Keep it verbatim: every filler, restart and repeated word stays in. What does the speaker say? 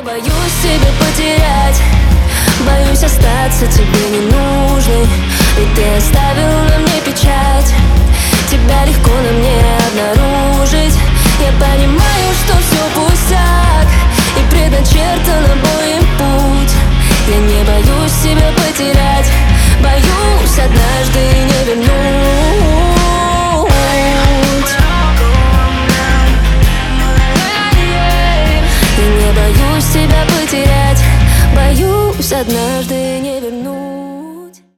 боюсь тебя потерять, боюсь остаться тебе ненужной, ведь ты оставил на мне печать. Тебя легко на мне обнаружить. Я понимаю, что все пустяк, и предначертан обоим путь. Я не боюсь тебя потерять, боюсь однажды не вернуть. Я не боюсь тебя потерять, боюсь однажды